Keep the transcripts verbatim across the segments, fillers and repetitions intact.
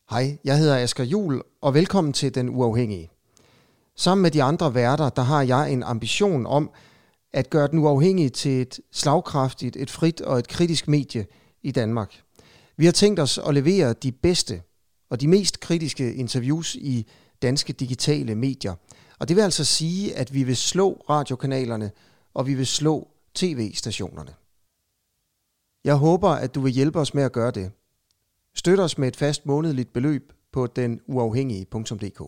Hej, jeg hedder Asger Juhl, og velkommen til Den Uafhængige. Sammen med de andre værter, der har jeg en ambition om at gøre Den Uafhængige til et slagkraftigt, et frit og et kritisk medie i Danmark. Vi har tænkt os at levere de bedste og de mest kritiske interviews i danske digitale medier. Og det vil altså sige, at vi vil slå radiokanalerne, og vi vil slå tv-stationerne. Jeg håber, at du vil hjælpe os med at gøre det. Støt os med et fast månedligt beløb på den uafhængige punktum d k.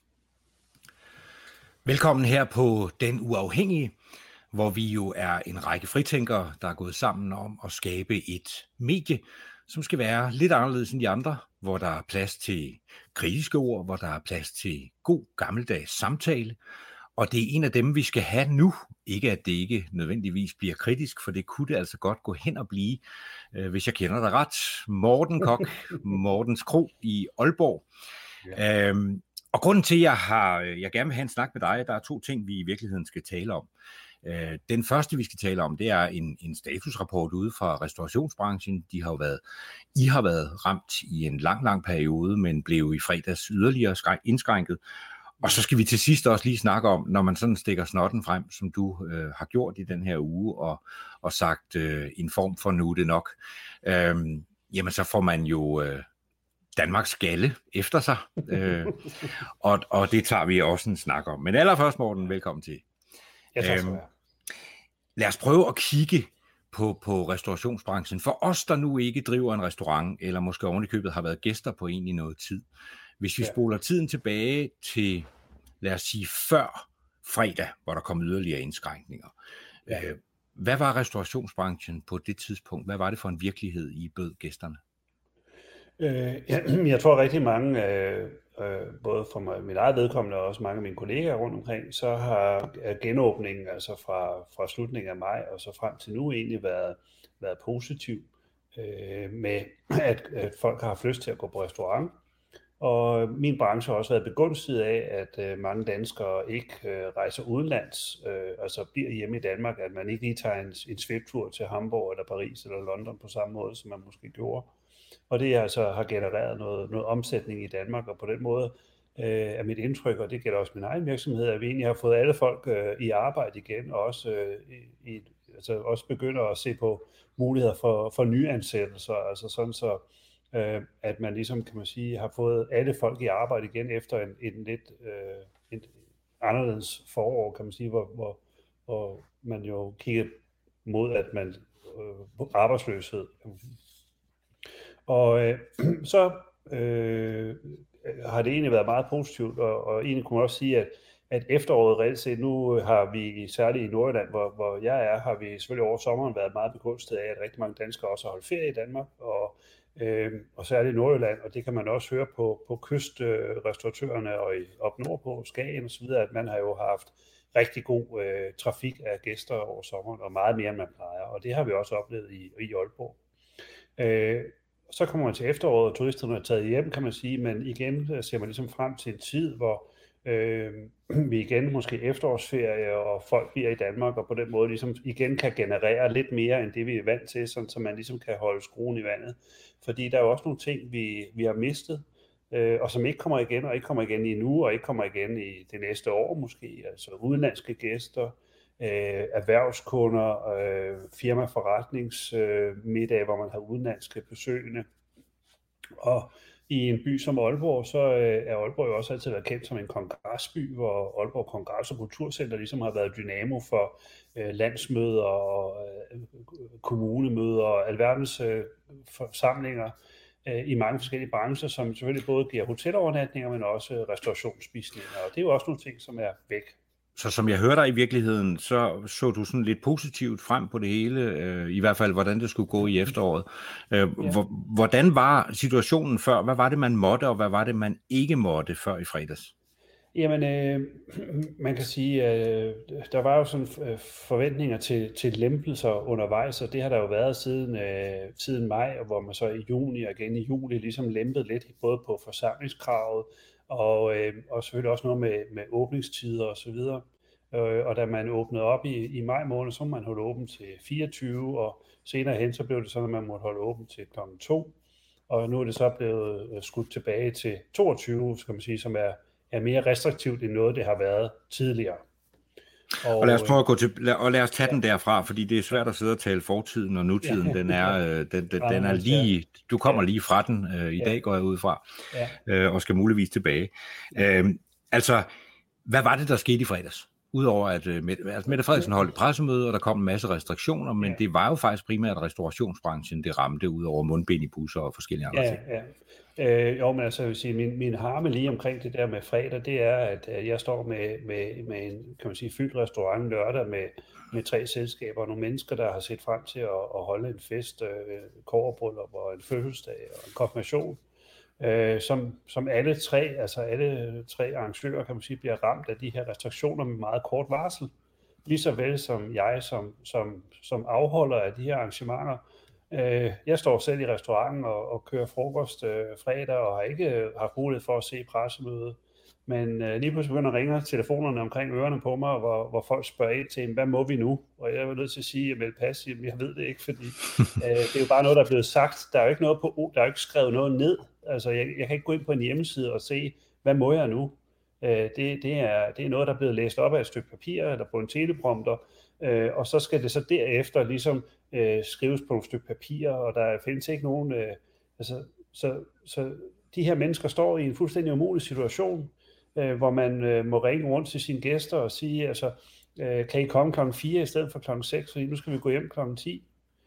Velkommen her på Den Uafhængige, hvor vi jo er en række fritænkere, der er gået sammen om at skabe et medie, som skal være lidt anderledes end de andre, hvor der er plads til kritiske ord, hvor der er plads til god gammeldags samtale. Og det er en af dem, vi skal have nu. Ikke at det ikke nødvendigvis bliver kritisk, for det kunne det altså godt gå hen og blive, øh, hvis jeg kender dig ret. Morten Kok, Mortens Kro i Aalborg. Ja. Øhm, og grunden til, at jeg, har, jeg gerne vil have en snak med dig, der er to ting, vi i virkeligheden skal tale om. Øh, den første, vi skal tale om, det er en, en statusrapport ude fra restaurationsbranchen. De har jo været, I har været ramt i en lang, lang periode, men blev i fredags yderligere indskrænket. Og så skal vi til sidst også lige snakke om, når man sådan stikker snotten frem, som du øh, har gjort i den her uge, og, og sagt øh, en form for nu er det nok, øh, jamen så får man jo øh, Danmarks skalle efter sig, øh, og, og det tager vi også en snak om. Men allerførst, Morten, velkommen til. Ja, tak skal du have. Lad os prøve at kigge på, på restaurationsbranchen. For os, der nu ikke driver en restaurant, eller måske oven i købet har været gæster på en i noget tid. Hvis vi ja. spoler tiden tilbage til, lad os sige, før fredag, hvor der kom yderligere indskrænkninger. Ja. Hvad var restaurationsbranchen på det tidspunkt? Hvad var det for en virkelighed, I bød gæsterne? Øh, jeg, jeg tror rigtig mange, øh, både for mig, mit eget vedkommende og også mange af mine kollegaer rundt omkring, så har genåbningen altså fra, fra slutningen af maj og så frem til nu egentlig været, været positiv øh, med, at, at folk har haft lyst til at gå på restaurant. Og min branche har også været begunstiget af, at øh, mange danskere ikke øh, rejser udenlands, øh, altså bliver hjemme i Danmark, at man ikke lige tager en, en sviptur til Hamburg eller Paris eller London på samme måde, som man måske gjorde. Og det altså har genereret noget, noget omsætning i Danmark, og på den måde øh, er mit indtryk, og det gælder også min egen virksomhed, at vi egentlig har fået alle folk øh, i arbejde igen, og også, øh, i, altså også begynder at se på muligheder for, for nyansættelser, altså sådan så at man ligesom, kan man sige, har fået alle folk i arbejde igen efter en, en lidt øh, en anderledes forår, kan man sige, hvor, hvor, hvor man jo kigger mod, at man øh, arbejdsløshed. Og øh, så øh, har det egentlig været meget positivt, og, og egentlig kunne man også sige, at, at efteråret reelt set, nu har vi særligt i Nordjylland, hvor, hvor jeg er, har vi selvfølgelig over sommeren været meget begunstiget af, at rigtig mange danskere også har holdt ferie i Danmark, og Øh, og særligt i Nordjylland, og det kan man også høre på, på kystrestauratørerne øh, og i, op nordpå, Skagen og så videre, at man har jo haft rigtig god øh, trafik af gæster over sommeren, og meget mere end man plejer, og det har vi også oplevet i, i Aalborg. Øh, så kommer man til efteråret, og turisterne er taget hjem, kan man sige, men igen ser man ligesom frem til en tid, hvor øh, vi igen måske efterårsferie, og folk bliver i Danmark, og på den måde ligesom igen kan generere lidt mere, end det vi er vant til, sådan, så man ligesom kan holde skruen i vandet. Fordi der er jo også nogle ting, vi, vi har mistet, øh, og som ikke kommer igen, og ikke kommer igen i nu, og ikke kommer igen i det næste år måske. Altså udenlandske gæster, øh, erhvervskunder, øh, firmaforretningsmiddag, øh, hvor man har udenlandske besøgende. Og i en by som Aalborg, så er Aalborg jo også altid været kendt som en kongresby, hvor Aalborg Kongress- og Kulturcenter ligesom har været dynamo for øh, landsmøder og øh, kommunemøder og alverdens øh, forsamlinger øh, i mange forskellige brancher, som selvfølgelig både giver hotelovernatninger, men også restaurationsspisninger. Og det er jo også nogle ting, som er væk. Så som jeg hørte dig i virkeligheden, så så du sådan lidt positivt frem på det hele, øh, i hvert fald hvordan det skulle gå i efteråret. Øh, ja. Hvordan var situationen før? Hvad var det, man måtte, og hvad var det, man ikke måtte før i fredags? Jamen, øh, man kan sige, øh, der var jo sådan øh, forventninger til, til lempelser undervejs, og det har der jo været siden, øh, siden maj, hvor man så i juni og igen i juli ligesom lempede lidt, både på forsamlingskravet, og, øh, og selvfølgelig også noget med, med åbningstider og så videre. Øh, og da man åbnede op i, i maj måned, så må man holde åbent til fireogtyve, og senere hen så blev det sådan, at man måtte holde åbent til klokken to. og nu er det så blevet skudt tilbage til toogtyve, skal man sige, som er, er mere restriktivt end noget, det har været tidligere. Og, og lad os prøve at gå til, og lad os tage ja. den derfra, fordi det er svært at sidde og tale fortiden og nutiden. Ja. Den er, den, den, den er lige, du kommer lige fra den øh, i ja. dag, går jeg ud fra, ja. øh, og skal muligvis tilbage. Ja. Øh, altså, hvad var det, der skete i fredags? Udover at uh, Mette, altså Mette Frederiksen holdt et pressemøde, og der kom en masse restriktioner, men ja. det var jo faktisk primært restaurationsbranchen, det ramte, ud over mundbind i busser og forskellige andre ja, ting. Ja. Øh, jo, men altså, jeg vil sige, min, min harme lige omkring det der med fredag, det er, at, at jeg står med, med, med en, kan man sige, fyldt restaurant lørdag med, med tre selskaber og nogle mennesker, der har set frem til at, at holde en fest, øh, kobberbryllup og en fødselsdag og en konfirmation, øh, som, som alle tre, altså alle tre arrangører, kan man sige, bliver ramt af de her restriktioner med meget kort varsel. Lige så vel som jeg, som, som, som afholder af de her arrangementer. Jeg står selv i restauranten og, og kører frokost øh, fredag og har ikke haft mulighed for at se pressemødet. Men øh, lige pludselig begynder at ringe telefonerne omkring ørerne på mig, hvor, hvor folk spørger ind til, hvad må vi nu? Og jeg er nødt til at sige, at jeg vil passe, jeg ved det ikke, fordi øh, det er jo bare noget, der er blevet sagt. Der er jo ikke noget på, der er jo ikke skrevet noget ned. Altså, jeg, jeg kan ikke gå ind på en hjemmeside og se, hvad må jeg nu? Øh, det, det, er, det er noget, der er blevet læst op af et stykke papir eller på en teleprompter, øh, og så skal det så derefter ligesom øh, skrives på et stykke papir, og der findes ikke nogen... Øh, altså, så, så de her mennesker står i en fuldstændig umulig situation, øh, hvor man øh, må ringe rundt til sine gæster og sige, altså, øh, kan I komme klokken fire i stedet for klokken seks, fordi nu skal vi gå hjem klokken ti.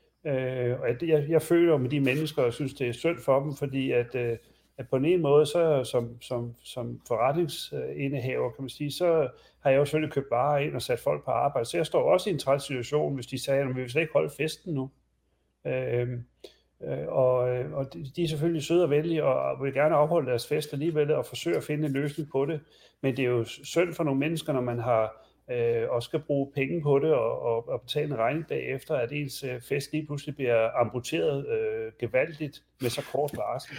Øh, og jeg, jeg føler med de mennesker, og synes, det er synd for dem, fordi at, øh, at på en ene måde, så som, som, som forretningsindehaver, kan man sige, så har jeg jo selvfølgelig købt varer ind og sat folk på arbejde. Så jeg står også i en træt situation, hvis de sagde, at vi vil slet ikke holde festen nu. Øh, øh, og, og de er selvfølgelig søde og venlige, og vil gerne afholde deres fest alligevel, og forsøge at finde en løsning på det. Men det er jo synd for nogle mennesker, når man har øh, også skal bruge penge på det, og, og, og betale en regning bagefter, at ens øh, fest lige pludselig bliver amputeret øh, gevaldigt med så kort varsel.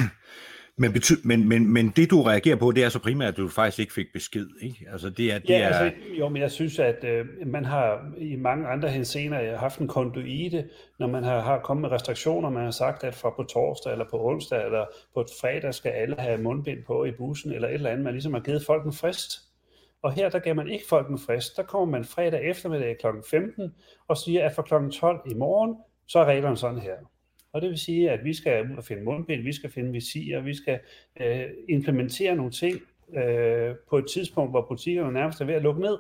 Men, bety- men, men, men det du reagerer på, det er så primært, at du faktisk ikke fik besked, ikke? Altså det er, det ja, er... altså, jo, men jeg synes, at øh, man har i mange andre henseender haft en konduite, når man har, har kommet med restriktioner. Man har sagt, at fra på torsdag eller på onsdag eller på fredag skal alle have mundbind på i bussen eller et eller andet. Man ligesom har givet folk en frist. Og her, der gav man ikke folk en frist. Der kommer man fredag eftermiddag klokken femten og siger, at fra klokken tolv i morgen, så er reglerne sådan her. Og det vil sige, at vi skal ud og finde mundbind, vi skal finde visirer, vi skal øh, implementere nogle ting øh, på et tidspunkt, hvor butikkerne nærmest er ved at lukke ned.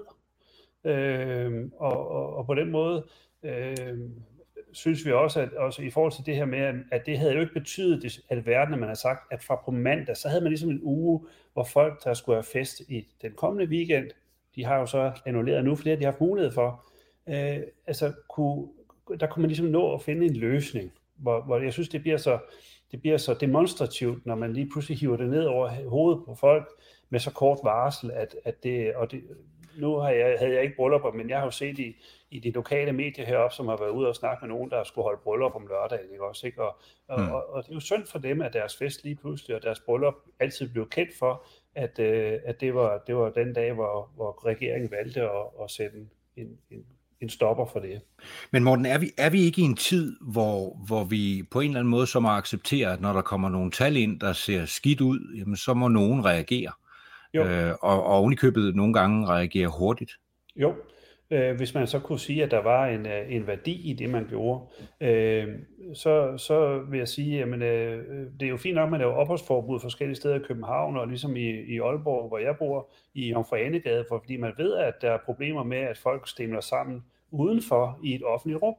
Øh, og, og, og på den måde øh, synes vi også, at også i forhold til det her med, at det havde jo ikke betydet, at verden, man har sagt, at fra på mandag, så havde man ligesom en uge, hvor folk, der skulle have fest i den kommende weekend, de har jo så annulleret nu, flere de har haft mulighed for, øh, altså kunne, der kunne man ligesom nå at finde en løsning. Hvor, hvor jeg synes, det bliver, så, det bliver så demonstrativt, når man lige pludselig hiver det ned over hovedet på folk med så kort varsel, at, at det, og det, nu har jeg, havde jeg ikke bryllupper, men jeg har jo set i, i de lokale medier heroppe, som har været ude og snakke med nogen, der skulle holde bryllup om lørdagen, ikke også, ikke? Og, og, mm. og, og det er jo synd for dem, at deres fest lige pludselig, og deres bryllup altid blev kendt for, at, øh, at det, var, det var den dag, hvor, hvor regeringen valgte at, at sætte en, en, en en stopper for det. Men Morten, er vi, er vi ikke i en tid, hvor, hvor vi på en eller anden måde så må acceptere, at når der kommer nogle tal ind, der ser skidt ud, jamen, så må nogen reagere. Øh, og, og ovenikøbet nogle gange reagere hurtigt. Jo, øh, hvis man så kunne sige, at der var en, en værdi i det, man gjorde, øh, så, så vil jeg sige, at øh, det er jo fint nok, at man laver opholdsforbud forskellige steder i København, og ligesom i, i Aalborg, hvor jeg bor, i Jomfru Ane-gade, fordi man ved, at der er problemer med, at folk stemmer sammen udenfor i et offentligt rum.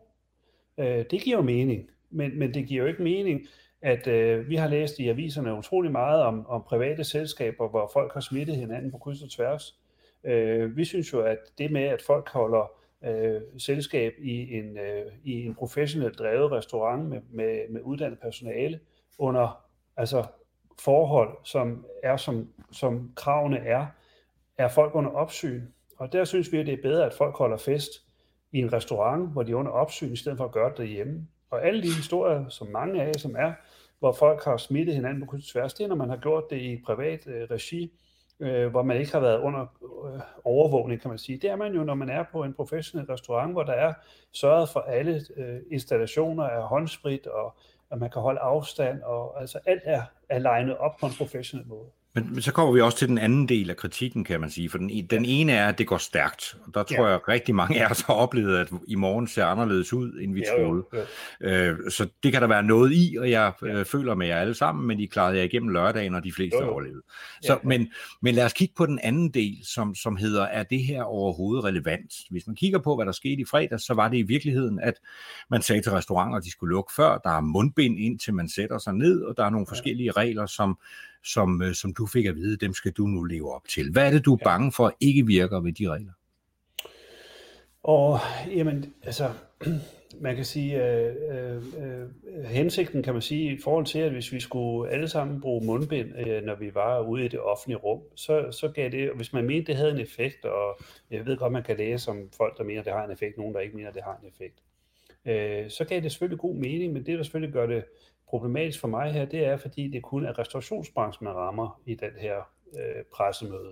Øh, det giver jo mening, men, men det giver jo ikke mening, at øh, vi har læst i aviserne utrolig meget om, om private selskaber, hvor folk har smittet hinanden på kryds og tværs. Øh, vi synes jo, at det med, at folk holder øh, selskab i en, øh, i en professionelt drevet restaurant med, med, med uddannet personale under altså forhold, som er som, som kravene er, er folk under opsyn. Og der synes vi, at det er bedre, at folk holder fest i en restaurant, hvor de er under opsyn, i stedet for at gøre det derhjemme. Og alle de historier, som mange af som er, hvor folk har smittet hinanden på kryds og tværs, det er, når man har gjort det i privat øh, regi, øh, hvor man ikke har været under øh, overvågning, kan man sige. Det er man jo, når man er på en professionel restaurant, hvor der er sørget for alle øh, installationer af håndsprit og, at man kan holde afstand, og altså alt er, er legnet op på en professionel måde. Men, men så kommer vi også til den anden del af kritikken, kan man sige. For den, den ene er, at det går stærkt. Og der tror ja. jeg, rigtig mange af os har oplevet, at i morgen ser anderledes ud, end vi ja, troede. Jo, jo. Øh, så det kan der være noget i, og jeg ja. øh, føler med jer alle sammen, men I klarede jer igennem lørdagen, og de fleste jo, jo. overlevede. Så, ja, ja. Men, men lad os kigge på den anden del, som, som hedder, er det her overhovedet relevant? Hvis man kigger på, hvad der skete i fredags, så var det i virkeligheden, at man sagde til restauranter, at de skulle lukke før. Der er mundbind, indtil man sætter sig ned, og der er nogle forskellige ja. regler, som Som, som du fik at vide, dem skal du nu leve op til. Hvad er det, du er bange for ikke virker ved de regler? Og jamen, altså, man kan sige, øh, øh, hensigten kan man sige, i forhold til, at hvis vi skulle alle sammen bruge mundbind, øh, når vi var ude i det offentlige rum, så, så gav det, hvis man mente, det havde en effekt, og jeg ved godt, man kan læse om folk, der mener, det har en effekt, nogen, der ikke mener, det har en effekt, øh, så gav det selvfølgelig god mening, men det, der selvfølgelig gør det problematisk for mig her, det er, fordi det kun er restaurationsbranchen, man rammer i den her øh, pressemøde.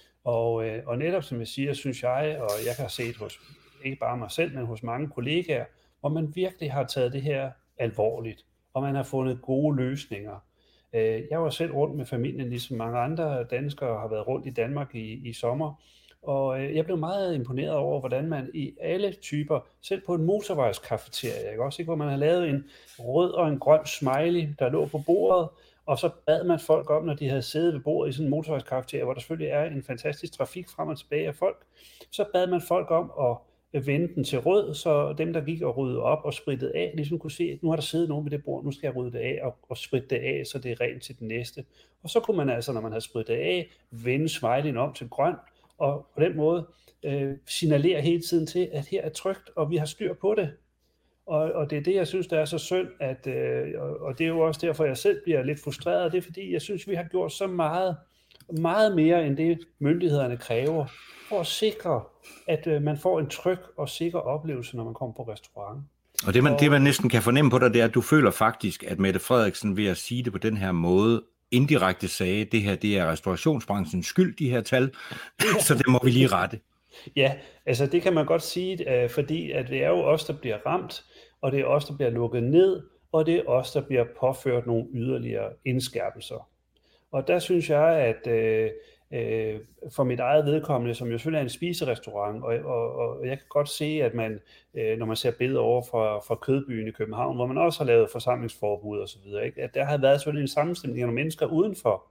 Og, øh, og netop som jeg siger, synes jeg, og jeg har set hos, ikke bare mig selv, men hos mange kollegaer, hvor man virkelig har taget det her alvorligt, og man har fundet gode løsninger. Øh, jeg var selv rundt med familien, ligesom mange andre danskere har været rundt i Danmark i, i sommer, og øh, jeg blev meget imponeret over, hvordan man i alle typer, selv på en motorvejskafeterie, ikke også, ikke, hvor man har lavet en rød og en grøn smiley, der lå på bordet, og så bad man folk om, når de havde siddet ved bordet i sådan en motorvejskafeterie, hvor der selvfølgelig er en fantastisk trafik frem og tilbage af folk, så bad man folk om at vende den til rød, så dem, der gik og ryddede op og sprittede af, ligesom kunne se, at nu har der siddet nogen ved det bord, nu skal jeg rydde det af og, og spritte det af, så det er rent til den næste. Og så kunne man altså, når man havde sprittet af, vende smileyen om til grøn, og på den måde øh, signalerer hele tiden til, at her er trygt, og vi har styr på det. Og, og det er det, jeg synes, der er så synd, at, øh, og det er jo også derfor, jeg selv bliver lidt frustreret, det er fordi, jeg synes, vi har gjort så meget, meget mere end det, myndighederne kræver, for at sikre, at øh, man får en tryg og sikker oplevelse, når man kommer på restaurant. Og det man, og, det, man næsten kan fornemme på dig, det er, at du føler faktisk, at Mette Frederiksen ved at sige det på den her måde, indirekte sagde, at det her det er restaurationsbranchens skyld, de her tal, ja. Så det må vi lige rette. Ja, altså det kan man godt sige, fordi at det er jo os, der bliver ramt, og det er os, der bliver lukket ned, og det er os, der bliver påført nogle yderligere indskærpelser. Og der synes jeg, at øh, øh, for mit eget vedkommende, som jo selvfølgelig er en spiserestaurant, og, og, og jeg kan godt se, at man, øh, når man ser billeder over fra, fra Kødbyen i København, hvor man også har lavet forsamlingsforbud og så videre, ikke? At der har været selvfølgelig en sammenstemning af nogle mennesker udenfor.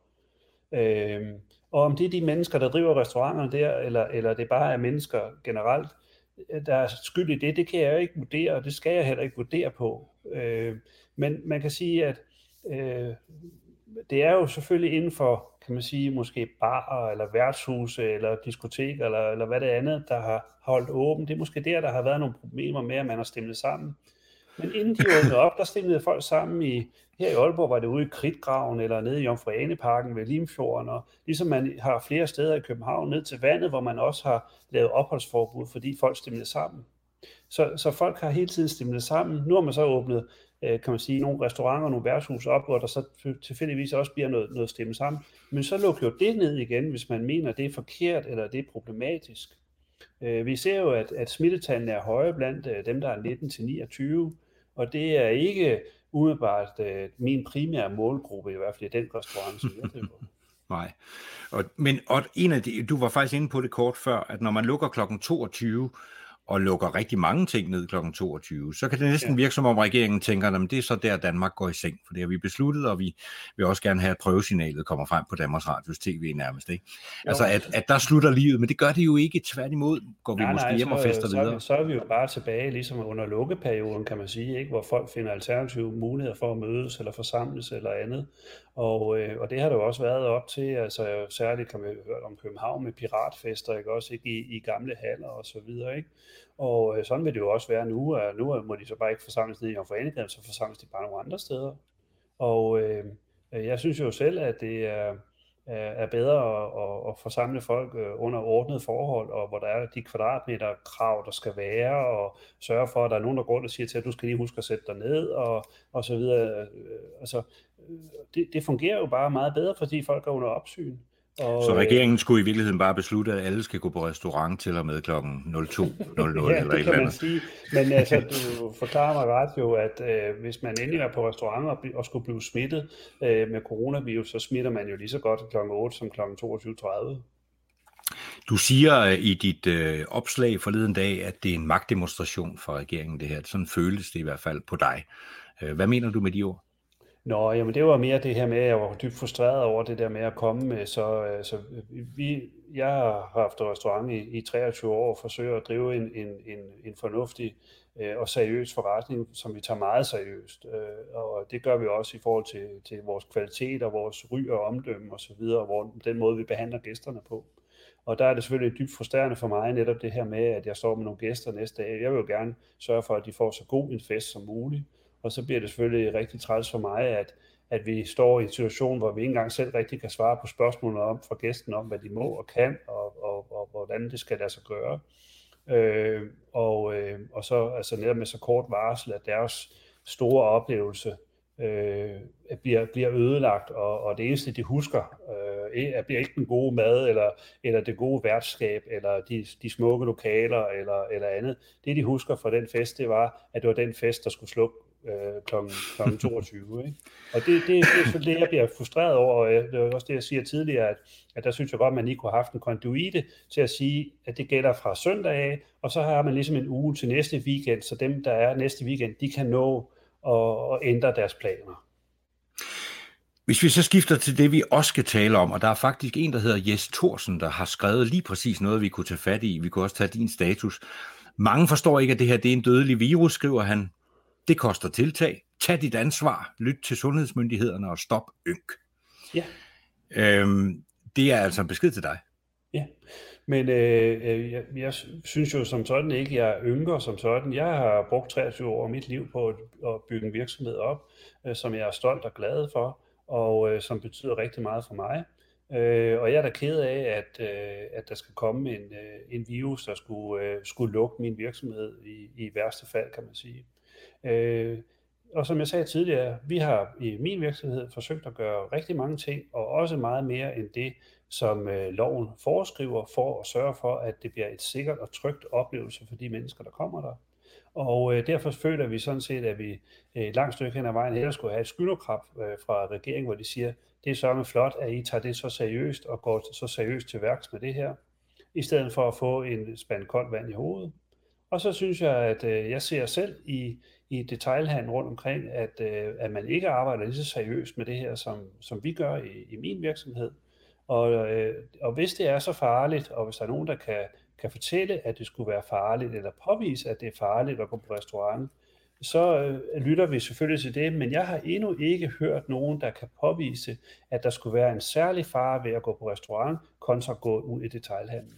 Øh, og om det er de mennesker, der driver restauranterne der, eller, eller det bare er mennesker generelt, der er skyld i det, det kan jeg jo ikke vurdere, og det skal jeg heller ikke vurdere på. Øh, men man kan sige, at øh, det er jo selvfølgelig inden for, kan man sige, måske barer, eller værtshuse, eller diskoteker, eller, eller hvad det andet, der har holdt åben. Det er måske der, der har været nogle problemer med, at man har stemlet sammen. Men inden de åbnede op, der stemlede folk sammen i, her i Aalborg var det ude i Kridtgraven, eller nede i Jomfru Ane Parken ved Limfjorden, og ligesom man har flere steder i København ned til vandet, hvor man også har lavet opholdsforbud, fordi folk stemlede sammen. Så, så folk har hele tiden stemlet sammen. Nu har man så åbnet, kan man sige, nogle restauranter og nogle værtshuse op, hvor der så tilfældigvis også bliver noget, noget stemme sammen. Men så lukker jo det ned igen, hvis man mener, det er forkert, eller det er problematisk. Vi ser jo, at, at smittetallene er høje blandt dem, der er nitten til niogtyve, og det er ikke umiddelbart min primære målgruppe, i hvert fald i den restaurant, som jeg driver. Nej, og, men og en af de, du var faktisk inde på det kort før, at når man lukker klokken toogtyve, og lukker rigtig mange ting ned klokken toogtyve, så kan det næsten ja. virke som om regeringen tænker, at det er så der Danmark går i seng, for det har vi besluttet, og vi vil også gerne have, at prøvesignalet kommer frem på Danmarks Radios tv nærmest, ikke? Altså at, at der slutter livet, men det gør det jo ikke, tværtimod går vi nej, måske nej, hjem så, og fester så, videre. Så er vi jo bare tilbage, ligesom under lukkeperioden, kan man sige, ikke? Hvor folk finder alternative muligheder for at mødes, eller forsamles, eller andet, og, øh, og det har der jo også været op til, altså særligt kan man høre om København med piratfester, ikke? Også ikke i, i gamle haller og så videre, ikke? Og øh, sådan vil det jo også være nu, og nu må de så bare ikke forsamles ned i Jomfru Ane Parken, så forsamles de bare nogle andre steder. Og øh, jeg synes jo selv, at det er, er bedre at, at forsamle folk under ordnede forhold, og hvor der er de kvadratmeter krav, der skal være, og sørge for, at der er nogen, der går og siger til, at du skal lige huske at sætte dig ned, og, og så videre. Altså, det, det fungerer jo bare meget bedre, fordi folk er under opsyn. Og, så regeringen skulle i virkeligheden bare beslutte, at alle skal gå på restaurant til og med klokken nul to nul nul ja, eller det et kan eller man andet. sige. Men altså, du forklarer mig ret jo, at øh, hvis man endelig var på restaurant og, og skulle blive smittet øh, med coronavirus, så smitter man jo lige så godt klokken otte som klokken toogtyve tredive. Du siger i dit øh, opslag forleden dag, at det er en magtdemonstration for regeringen, det her. Sådan føltes det i hvert fald på dig. Hvad mener du med de ord? Nå, jamen det var mere det her med, at jeg var dybt frustreret over det der med at komme med, så, så vi, jeg har haft restaurant i, i treogtyve år og forsøger at drive en, en, en, en fornuftig øh, og seriøs forretning, som vi tager meget seriøst, øh, og det gør vi også i forhold til, til vores kvalitet og vores ry og omdømme osv., og hvor, den måde vi behandler gæsterne på. Og der er det selvfølgelig dybt frustrerende for mig netop det her med, at jeg står med nogle gæster næste dag. Jeg vil jo gerne sørge for, at de får så god en fest som muligt. Og så bliver det selvfølgelig rigtig træls for mig, at, at vi står i en situation, hvor vi ikke engang selv rigtig kan svare på spørgsmålene om fra gæsten om, hvad de må og kan, og, og, og hvordan det skal lade sig gøre. Øh, og, øh, og så altså netop med så kort varsel, at deres store oplevelse øh, bliver, bliver ødelagt, og, og det eneste, de husker, øh, bliver ikke den gode mad, eller, eller det gode værtskab, eller de, de smukke lokaler, eller, eller andet. Det, de husker fra den fest, det var, at det var den fest, der skulle slukke øh, klokken toogtyve. Ikke? Og det, det, det er selvfølgelig det, jeg bliver frustreret over, og det er også det, jeg siger tidligere, at, at der synes jeg godt, at man lige kunne have haft en konduite til at sige, at det gælder fra søndag af, og så har man ligesom en uge til næste weekend, så dem, der er næste weekend, de kan nå og, og ændre deres planer. Hvis vi så skifter til det, vi også skal tale om, og der er faktisk en, der hedder Jes Thorsen, der har skrevet lige præcis noget, vi kunne tage fat i. Vi kunne også tage din status. Mange forstår ikke, at det her det er en dødelig virus, skriver han. Det koster tiltag. Tag dit ansvar. Lyt til sundhedsmyndighederne og stop ynk. Ja. Øhm, det er altså en besked til dig. Ja, men øh, jeg, jeg synes jo som sådan ikke, jeg ynker som sådan. Jeg har brugt treogtyve år af mit liv på at, at bygge en virksomhed op, øh, som jeg er stolt og glad for, og øh, som betyder rigtig meget for mig. Øh, og jeg er da ked af, at, øh, at der skal komme en, øh, en virus, der skulle, øh, skulle lukke min virksomhed i, i værste fald, kan man sige. Øh, og som jeg sagde tidligere, vi har i min virksomhed forsøgt at gøre rigtig mange ting, og også meget mere end det, som øh, loven foreskriver, for at sørge for, at det bliver et sikkert og trygt oplevelse for de mennesker, der kommer der. Og øh, derfor føler vi sådan set, at vi øh, et langt stykke hen ad vejen hellere skulle have et skulderklap øh, fra regeringen, hvor de siger, det er sørme flot, at I tager det så seriøst og går så seriøst til værks med det her, i stedet for at få en spand koldt vand i hovedet. Og så synes jeg, at øh, jeg ser selv i, i detailhandlen rundt omkring, at, øh, at man ikke arbejder lige så seriøst med det her, som, som vi gør i, i min virksomhed. Og, øh, og hvis det er så farligt, og hvis der er nogen, der kan, kan fortælle, at det skulle være farligt, eller påvise, at det er farligt at gå på restaurant, så øh, lytter vi selvfølgelig til det, men jeg har endnu ikke hørt nogen, der kan påvise, at der skulle være en særlig fare ved at gå på restaurant, kontra at gå ud i detailhandlen.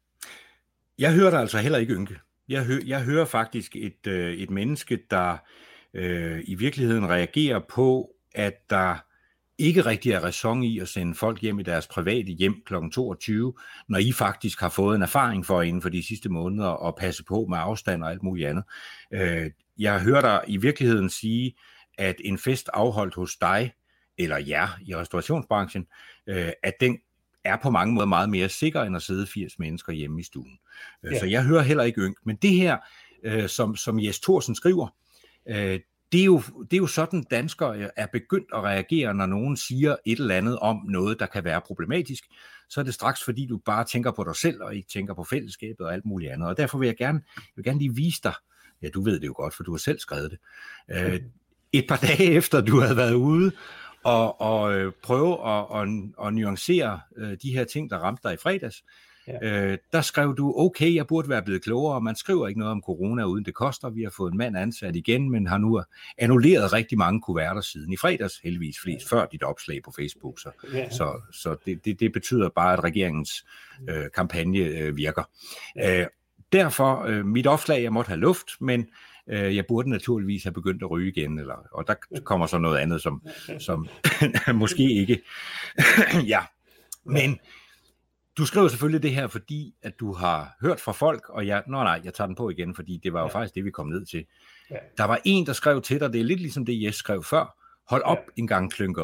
Jeg hører dig altså heller ikke ynke. Jeg, hø- jeg hører faktisk et, øh, et menneske, der øh, i virkeligheden reagerer på, at der ikke rigtig er ræson i at sende folk hjem i deres private hjem klokken toogtyve, når I faktisk har fået en erfaring for inden for de sidste måneder at passe på med afstand og alt muligt andet. Øh, jeg hører dig i virkeligheden sige, at en fest afholdt hos dig, eller jer i restaurationsbranchen, øh, at den er på mange måder meget mere sikker, end at sidde firs mennesker hjemme i stuen. Ja. Så jeg hører heller ikke ynk. Men det her, øh, som, som Jes Thorsen skriver, øh, det, er jo, det er jo sådan, danskere er begyndt at reagere, når nogen siger et eller andet om noget, der kan være problematisk. Så er det straks, fordi du bare tænker på dig selv, og ikke tænker på fællesskabet og alt muligt andet. Og derfor vil jeg gerne, jeg vil gerne lige vise dig, ja, du ved det jo godt, for du har selv skrevet det, øh, et par dage efter, du havde været ude, og, og øh, prøve at, at, at nuancere øh, de her ting, der ramte dig i fredags. Ja. Øh, der skrev du, okay, jeg burde være blevet klogere, man skriver ikke noget om corona, uden det koster. Vi har fået en mand ansat igen, men har nu annulleret rigtig mange kuverter siden i fredags, heldigvis flest før dit opslag på Facebook. Så, ja. så, så det, det, det betyder bare, at regeringens øh, kampagne øh, virker. Ja. Øh, derfor, øh, mit opslag, jeg måtte have luft, men jeg burde naturligvis have begyndt at ryge igen, eller, og der kommer så noget andet, som, som måske ikke. Ja, men du skriver selvfølgelig det her, fordi at du har hørt fra folk, og jeg, nå nej, jeg tager den på igen, fordi det var jo ja. faktisk det, vi kom ned til. Ja. Der var en, der skrev til dig, det er lidt ligesom det, Jes skrev før, hold op ja. en gang klynkeri,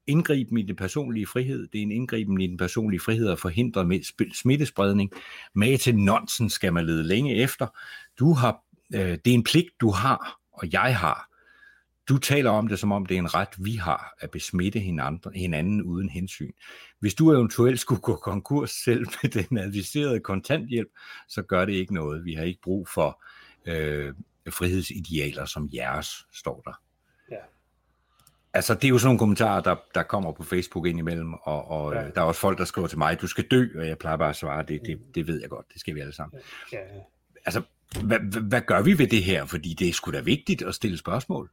indgriben i den personlige frihed. Det er en indgriben i den personlige frihed at forhindre smittespredning. Med til nonsens skal man lede længe efter. Du har, øh, det er en pligt, du har, og jeg har. Du taler om det, som om det er en ret, vi har, at besmitte hinanden, hinanden uden hensyn. Hvis du eventuelt skulle gå konkurs selv med den adviserede kontanthjælp, så gør det ikke noget. Vi har ikke brug for øh, frihedsidealer som jeres, står der. Ja. Altså, det er jo sådan nogle kommentarer, der, der kommer på Facebook indimellem, og, og ja. Der er også folk, der skriver til mig, du skal dø, og jeg plejer bare at svare, det, det, det ved jeg godt, det skal vi alle sammen. Ja. Ja. Altså, hvad, hvad gør vi ved det her? Fordi det er sgu da vigtigt at stille spørgsmål.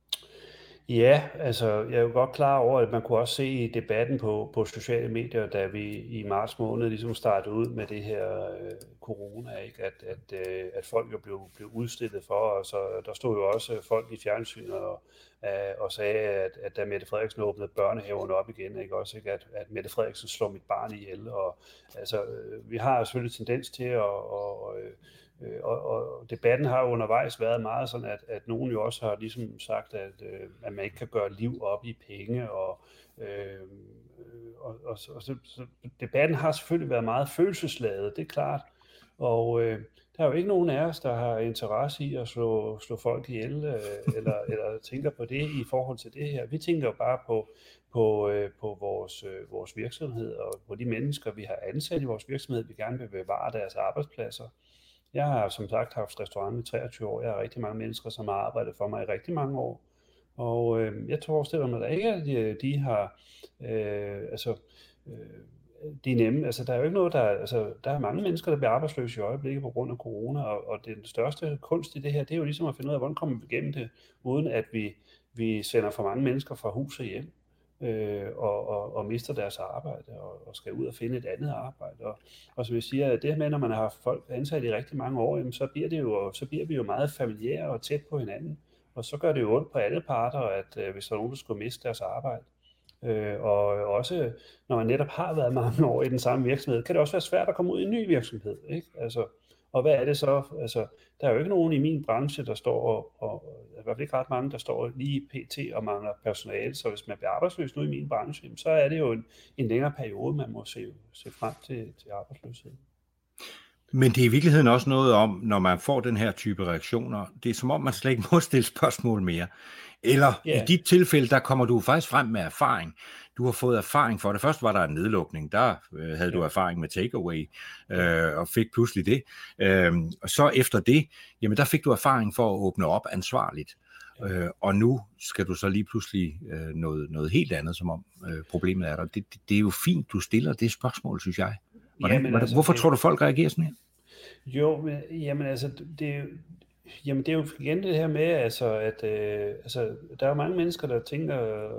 Ja, altså jeg er jo godt klar over, at man kunne også se i debatten på, på sociale medier, da vi i marts måned ligesom startede ud med det her øh, corona, ikke? At, at, øh, at folk jo blev, blev udstillet for os, og der stod jo også folk i fjernsynet og, øh, og sagde, at, at da Mette Frederiksen åbnede børnehaverne op igen, ikke? Også, ikke? At, at Mette Frederiksen slår mit barn ihjel, og altså øh, vi har selvfølgelig tendens til at og, øh, Og, og debatten har jo undervejs været meget sådan, at, at nogen jo også har ligesom sagt, at, øh, at man ikke kan gøre liv op i penge, og, øh, og, og, og så, så debatten har selvfølgelig været meget følelsesladet, det er klart, og øh, der er jo ikke nogen af os, der har interesse i at slå, slå folk ihjel, øh, eller, eller tænker på det i forhold til det her. Vi tænker jo bare på, på, øh, på vores, øh, vores virksomhed, og på de mennesker, vi har ansat i vores virksomhed, vi gerne vil bevare deres arbejdspladser. Jeg har som sagt haft restaurant i treogtyve år. Jeg har rigtig mange mennesker, som har arbejdet for mig i rigtig mange år. Og øh, jeg tror også, at der ikke er, de, de har, øh, altså, øh, de er nemme. Altså, der er jo ikke noget, der, altså, der er mange mennesker, der bliver arbejdsløse i øjeblikket på grund af corona, og, og den største kunst i det her, det er jo ligesom at finde ud af, hvordan kommer vi igennem det, uden at vi, vi sender for mange mennesker fra hus og hjem. Øh, og, og, og mister deres arbejde og, og skal ud og finde et andet arbejde. Og, og så vil jeg sige, at det her med, når man har haft folk ansat i rigtig mange år, jamen, så, bliver det jo, så bliver vi jo meget familiære og tæt på hinanden. Og så gør det jo ondt på alle parter, at øh, hvis der er nogen, der skulle miste deres arbejde. Øh, og også, når man netop har været mange år i den samme virksomhed, kan det også være svært at komme ud i en ny virksomhed. Ikke? Altså, og hvad er det så? Altså, der er jo ikke nogen i min branche, der står, og, og i hvert fald ikke ret mange, der står lige pt. Og mangler personale, så hvis man bliver arbejdsløs nu i min branche, så er det jo en, en længere periode, man må se, se frem til, til arbejdsløshed. Men det er i virkeligheden også noget om, når man får den her type reaktioner, det er som om, man slet ikke må stille spørgsmål mere. Eller yeah. I dit tilfælde, der kommer du faktisk frem med erfaring. Du har fået erfaring for det. Først var der en nedlukning, der øh, havde yeah. du erfaring med takeaway, øh, og fik pludselig det. Øh, og så efter det, jamen der fik du erfaring for at åbne op ansvarligt. Yeah. Øh, og nu skal du så lige pludselig øh, noget, noget helt andet, som om øh, problemet er der. Det, det, det er jo fint, du stiller det spørgsmål, synes jeg. Hvordan, jamen, altså, hvorfor det, tror du, folk reagerer sådan her? Jo, men, jamen altså, det, jamen, det er jo igen det her med, altså, at øh, altså, der er jo mange mennesker, der tænker,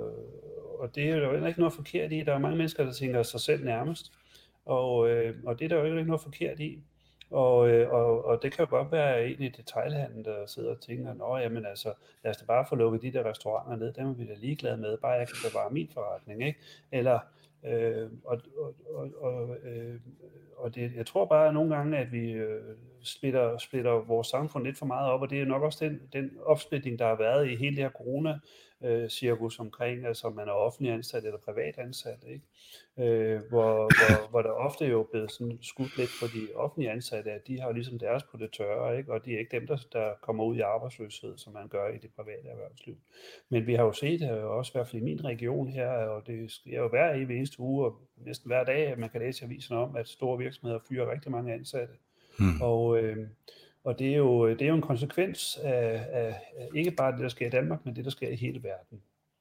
og det er jo ikke noget forkert i, der er mange mennesker, der tænker sig selv nærmest, og, øh, og det er der jo ikke noget forkert i. Og, øh, og, og det kan jo godt være en i detailhandlen, der sidder og tænker, nå jamen altså, lad os da bare få lukket de der restauranter ned, dem er vi da ligeglade med, bare jeg kan bevare min forretning, ikke? Eller Øh, og og, og, og, øh, og det, jeg tror bare at nogle gange, at vi øh, splitter, splitter vores samfund lidt for meget op, og det er nok også den, den opsplitning, der har været i hele det her corona-cirkus omkring, altså om man er offentlig ansat eller privat ansat, ikke? Øh, hvor, hvor, hvor der ofte jo er blevet sådan skudt lidt for de offentlige ansatte, at de har ligesom deres på det tørre, ikke? Og det er ikke dem, der, der kommer ud i arbejdsløshed, som man gør i det private erhvervsliv. Men vi har jo set det også, i hvert fald i min region her, og det sker jo hver evig eneste uge, og næsten hver dag, at man kan læse i avisen om, at store virksomheder fyrer rigtig mange ansatte. Hmm. Og, øh, og det, er jo, det er jo en konsekvens af, af, af ikke bare det, der sker i Danmark, men det, der sker i hele verden.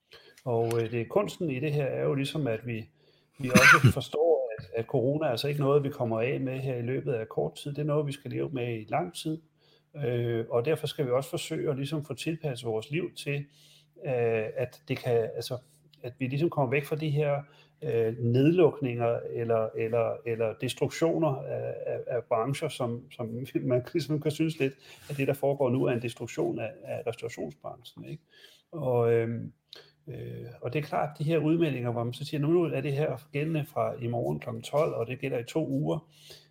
Og øh, det kunsten i det her er jo ligesom, at vi, vi også forstår, at, at corona er altså ikke noget, vi kommer af med her i løbet af kort tid. Det er noget, vi skal leve med i lang tid. Øh, og derfor skal vi også forsøge at ligesom få tilpasset vores liv til, øh, at det kan, altså, at vi ligesom kommer væk fra de her øh, nedlukninger eller, eller, eller destruktioner af, af, af brancher, som, som man ligesom kan synes lidt, at det, der foregår nu, er en destruktion af, af restaurationsbranchen, ikke? Og, øh, øh, og det er klart, de her udmeldinger, hvor man så siger, nu er det her gældende fra i morgen klokken tolv, og det gælder i to uger,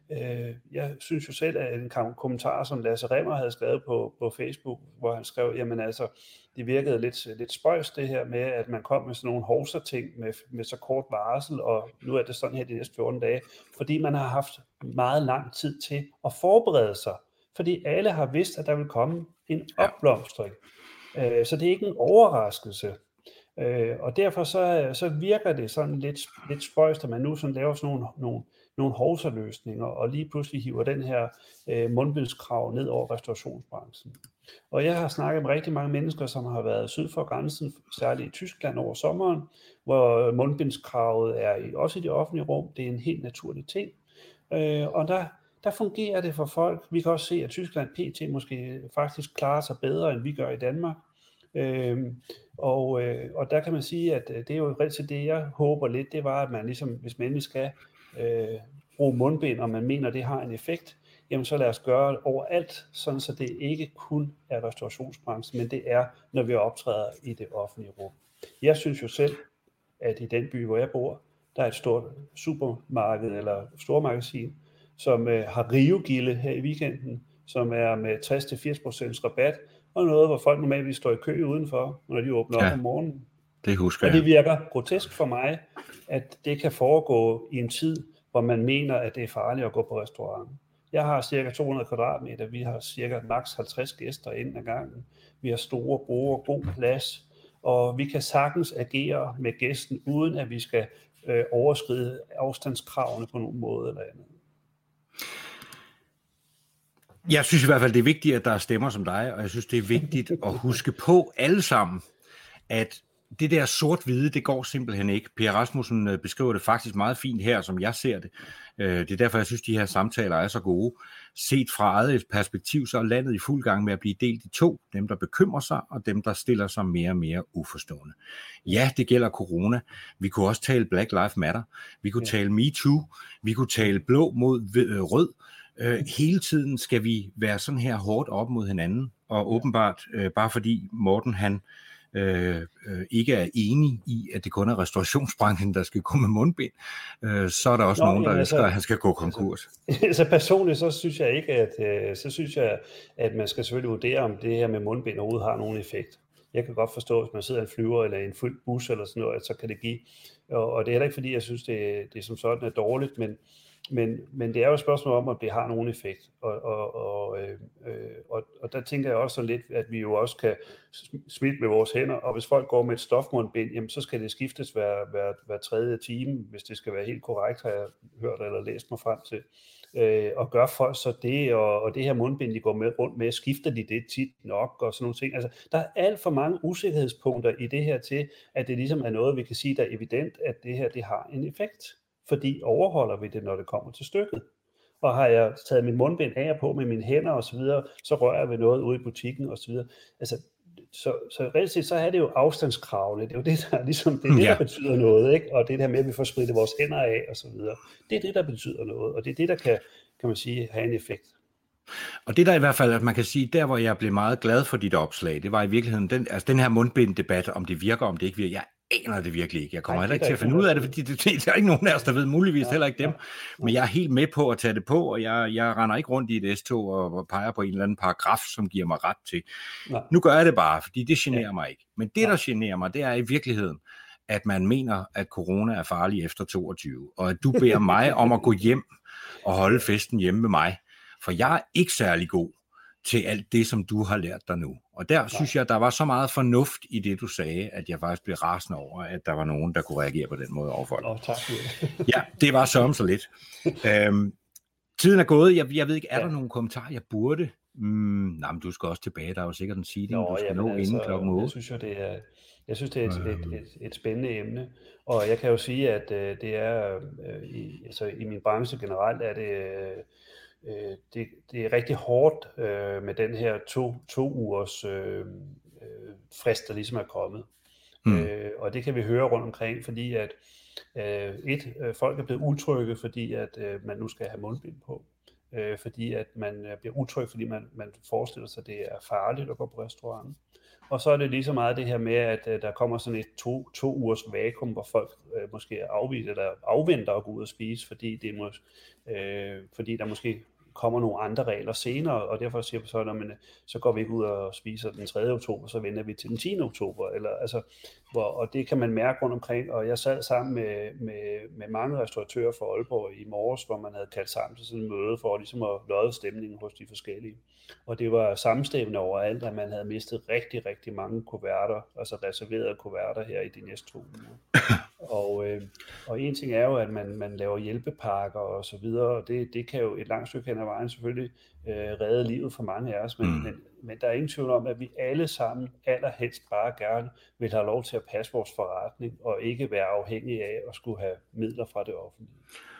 Øh, jeg synes jo selv, at en kommentar, som Lasse Rimmer havde skrevet på, på Facebook, hvor han skrev, jamen altså, det virkede lidt, lidt spøjst det her med, at man kom med sådan nogle hovser-ting med, med så kort varsel, og nu er det sådan her de næste fjorten dage, fordi man har haft meget lang tid til at forberede sig, fordi alle har vidst, at der vil komme en opblomstring. Øh, så det er ikke en overraskelse. Øh, og derfor så, så virker det sådan lidt, lidt spøjst, at man nu sådan laver sådan nogle, nogle, nogle hovsaløsninger, og lige pludselig hiver den her øh, mundbindskrav ned over restaurationsbranchen. Og jeg har snakket med rigtig mange mennesker, som har været syd for grænsen, særligt i Tyskland over sommeren, hvor mundbindskravet er i, også i det offentlige rum. Det er en helt naturlig ting. Øh, og der, der fungerer det for folk. Vi kan også se, at Tyskland P T måske faktisk klarer sig bedre, end vi gør i Danmark. Øhm, og, øh, og der kan man sige, at det er jo rigtig det, jeg håber lidt, det var, at man ligesom, hvis man endelig skal øh, bruge mundbind, og man mener, det har en effekt, jamen så lad os gøre det overalt, sådan så det ikke kun er restaurationsbranchen, men det er, når vi optræder i det offentlige rum. Jeg synes jo selv, at i den by, hvor jeg bor, der er et stort supermarked eller stormagasin, som øh, har rivegilde her i weekenden, som er med tres til firs procent rabat, og noget, hvor folk normalt står i kø udenfor, når de åbner ja, op om morgenen. Det husker jeg. Og det virker grotesk for mig, at det kan foregå i en tid, hvor man mener, at det er farligt at gå på restaurant. Jeg har cirka to hundrede kvadratmeter, vi har cirka maks halvtreds gæster inden ad gangen. Vi har store borde, god plads, og vi kan sagtens agere med gæsten, uden at vi skal øh, overskride afstandskravene på nogen måde eller andet. Jeg synes i hvert fald, det er vigtigt, at der er stemmer som dig, og jeg synes, det er vigtigt at huske på alle sammen, at det der sort-hvide, det går simpelthen ikke. Per Rasmussen beskriver det faktisk meget fint her, som jeg ser det. Det er derfor, jeg synes, de her samtaler er så gode. Set fra eget perspektiv, så er landet i fuld gang med at blive delt i to. Dem, der bekymrer sig, og dem, der stiller sig mere og mere uforstående. Ja, det gælder corona. Vi kunne også tale Black Lives Matter. Vi kunne tale MeToo. Vi kunne tale blå mod rød. Øh, hele tiden skal vi være sådan her hårdt op mod hinanden, og åbenbart, øh, bare fordi Morten han øh, øh, ikke er enig i, at det kun er restaurationsbranchen, der skal gå med mundbind, øh, så er der også Nå, nogen, der ja, altså, ønsker, at han skal gå konkurs. Altså, altså personligt, så synes jeg ikke, at, øh, så synes jeg, at man skal selvfølgelig vurdere, om det her med mundbind overhovedet har nogen effekt. Jeg kan godt forstå, hvis man sidder i en flyver eller i en fuld bus eller sådan noget, så kan det give. Og, og det er heller ikke, fordi jeg synes, det, det som sådan er dårligt, men Men, men det er jo et spørgsmål om, om det har nogen effekt. Og, og, og, øh, og, og der tænker jeg også så lidt, at vi jo også kan smitte med vores hænder. Og hvis folk går med et stofmundbind, jamen, så skal det skiftes hver, hver, hver tredje time, hvis det skal være helt korrekt, har jeg hørt eller læst mig frem til. Øh, og gør folk så det, og, og det her mundbind, de går med rundt med, skifter de det tit nok, og sådan nogle ting. Altså, der er alt for mange usikkerhedspunkter i det her til, at det ligesom er noget, vi kan sige, der er evident, at det her, det har en effekt. Fordi overholder vi det, når det kommer til stykket. Og har jeg taget min mundbind af og på med mine hænder og så videre, så rører jeg ved noget ude i butikken og så videre. Altså, så, så reelt set, så er det jo afstandskravene. Det er jo det, der, ligesom, det er det, ja. der betyder noget, ikke? Og det der med, at vi får spritet vores hænder af og så videre. Det er det, der betyder noget, og det er det, der kan, kan man sige, have en effekt. Og det der i hvert fald, at man kan sige, der hvor jeg blev meget glad for dit opslag, det var i virkeligheden, den, altså den her mundbinddebat, om det virker, om det ikke virker. Jeg aner det virkelig ikke. Jeg kommer Ej, heller ikke til at finde ud af det, fordi det, det er ikke nogen af os, der ved, muligvis ja, heller ikke dem. Ja, ja. Men jeg er helt med på at tage det på, og jeg, jeg render ikke rundt i et S-tog og, og peger på en eller anden paragraf, som giver mig ret til. Nej. Nu gør jeg det bare, fordi det generer ja. mig ikke. Men det, der generer mig, det er i virkeligheden, at man mener, at corona er farlig efter toogtyve, og at du beder mig om at gå hjem og holde festen hjemme med mig. For jeg er ikke særlig god til alt det, som du har lært dig nu. Og der Nej. synes jeg, der var så meget fornuft i det, du sagde, at jeg faktisk blev rasende over, at der var nogen, der kunne reagere på den måde overfor dig. Åh, tak. Ja, det var så så lidt. øhm, tiden er gået. Jeg, jeg ved ikke, er ja. der nogle kommentarer, jeg burde? Mm, nej, men du skal også tilbage. Der er jo sikkert en seeding, Nå, du skal nå altså, inden klokken otte. Jeg synes jo, det er, jeg synes, det er et, et, et, et spændende emne. Og jeg kan jo sige, at øh, det er, øh, i, altså, i min branche generelt, er det... Øh, Det, det er rigtig hårdt øh, med den her to, to ugers øh, frist, der ligesom er kommet. Mm. Øh, og det kan vi høre rundt omkring, fordi at øh, et, øh, folk er blevet utrygge, fordi at øh, man nu skal have mundbind på. Øh, fordi at man bliver utryg, fordi man, man forestiller sig, at det er farligt at gå på restauranten. Og så er det lige så meget det her med, at øh, der kommer sådan et to, to ugers vakuum, hvor folk øh, måske afviser eller afventer at gå ud og spise, fordi, det må, øh, fordi der måske kommer nogle andre regler senere, og derfor siger vi så, at men, så går vi ikke ud og spiser den tredje oktober, så venter vi til den tiende oktober, eller, altså, hvor, og det kan man mærke rundt omkring, og jeg sad sammen med, med, med mange restauratører fra Aalborg i morges, hvor man havde kaldt sammen til sådan en møde for ligesom at lodde stemningen hos de forskellige. Og det var sammenstævende overalt, at man havde mistet rigtig, rigtig mange kuverter, altså reserverede kuverter her i de næste to uger. Og, øh, og en ting er jo, at man, man laver hjælpepakker og så videre, og det, det kan jo et langt stykke hen ad vejen selvfølgelig øh, redde livet for mange af os, men, mm. men, men der er ingen tvivl om, at vi alle sammen allerhelst bare gerne vil have lov til at passe vores forretning, og ikke være afhængige af at skulle have midler fra det offentlige.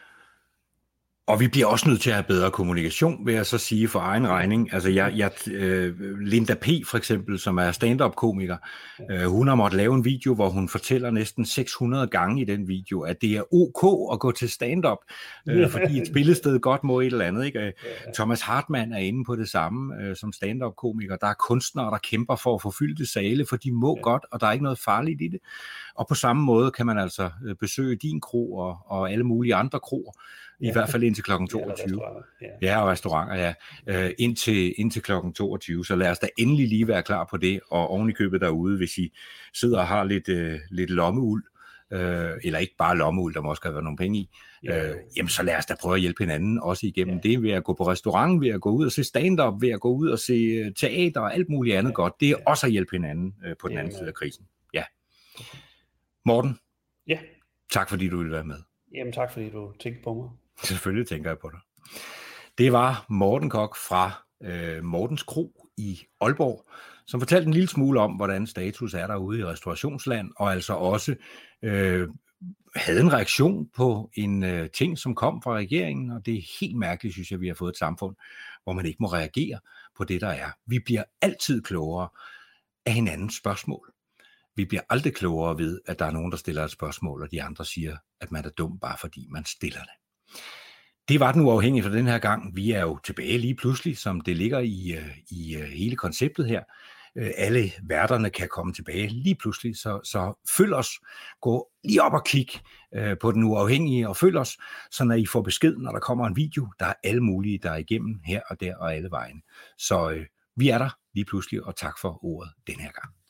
Og vi bliver også nødt til at have bedre kommunikation, vil jeg så sige for egen regning. Altså jeg, jeg, øh, Linda P. for eksempel, som er stand-up-komiker, øh, hun har måttet lave en video, hvor hun fortæller næsten seks hundrede gange i den video, at det er ok at gå til stand-up, øh, fordi et spillested godt må et eller andet. Ikke? Thomas Hartmann er inde på det samme øh, som stand-up-komiker. Der er kunstnere, der kæmper for at få fyldte sale, for de må ja. godt, og der er ikke noget farligt i det. Og på samme måde kan man altså besøge din kro og, og alle mulige andre kroer, i ja. hvert fald indtil klokken toogtyve. Ja, ja, og restauranter, ja. Øh, indtil, indtil klokken toogtyve. Så lad os da endelig lige være klar på det, og oven i købet derude, hvis I sidder og har lidt, øh, lidt lommeuld, øh, eller ikke bare lommeuld, der må også være nogle penge i, ja. øh, jamen så lad os da prøve at hjælpe hinanden, også igennem ja. det, ved at gå på restaurant, ved at gå ud og se stand-up, ved at gå ud og se teater og alt muligt andet ja. godt. Det er ja. også at hjælpe hinanden øh, på den anden ja. side af krisen. Ja. Morten, ja. tak fordi du ville være med. Jamen tak fordi du tænkte på mig. Selvfølgelig tænker jeg på dig. Det var Morten Koch fra øh, Mortens Kro i Aalborg, som fortalte en lille smule om, hvordan status er derude i restaurationsland, og altså også øh, havde en reaktion på en øh, ting, som kom fra regeringen, og det er helt mærkeligt, synes jeg, vi har fået et samfund, hvor man ikke må reagere på det, der er. Vi bliver altid klogere af hinandens spørgsmål. Vi bliver aldrig klogere ved, at der er nogen, der stiller et spørgsmål, og de andre siger, at man er dum, bare fordi man stiller det. Det var den uafhængige for den her gang. Vi er jo tilbage lige pludselig, som det ligger i, i hele konceptet her. Alle værterne kan komme tilbage lige pludselig, så, så følg os. Gå lige op og kig på den uafhængige, og følg os, så når I får besked, når der kommer en video. Der er alle mulige, der er igennem her og der og alle vejen. Så øh, vi er der lige pludselig, og tak for ordet den her gang.